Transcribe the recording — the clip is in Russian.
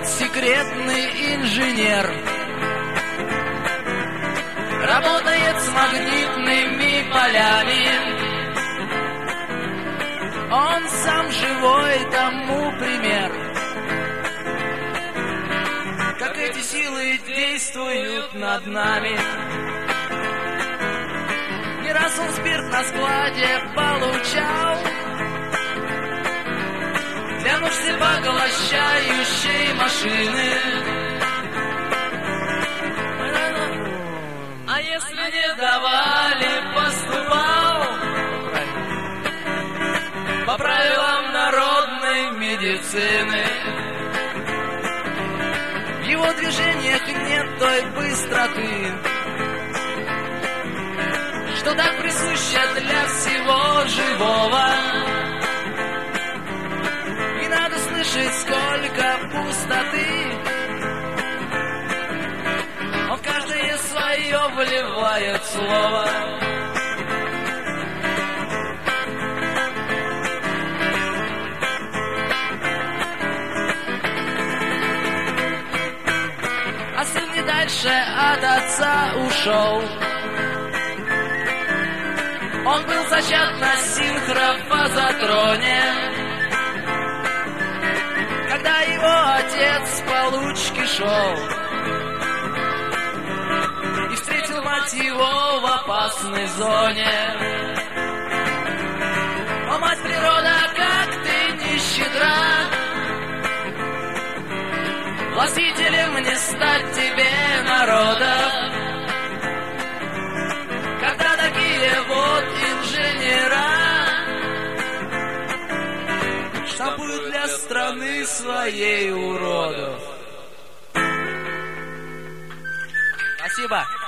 вот секретный инженер. Работает с магнитными полями. Он сам живой тому пример. Как эти силы действуют над нами. Не раз он спирт на складе получал для нужд всепоглощающей машины. А если не давали, поступал по правилам народной медицины. В его движениях нет той быстроты, что так присуща для всего живого. И надо слышать, сколько пустоты он в каждое свое вливает слово. А сын не дальше от отца ушел. Он был зачат на синхрофазотроне, когда его отец с получки шел и встретил мать его в опасной зоне. О, мать природа, как ты не щедра, властителем не стать тебе народов, когда такие вот инженера штампуют для страны своей уродов. Спасибо.